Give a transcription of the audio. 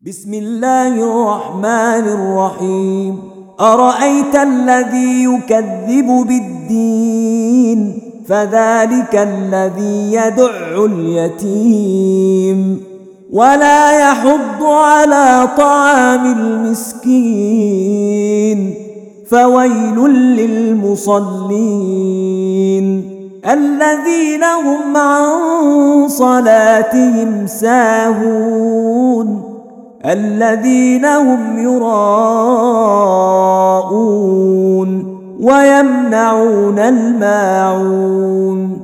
بسم الله الرحمن الرحيم. أرأيت الذي يكذب بالدين فذلك الذي يدع اليتيم ولا يحض على طعام المسكين فويل للمصلين الذين هم عن صلاتهم ساهون الذين هم يراءون ويمنعون الماعون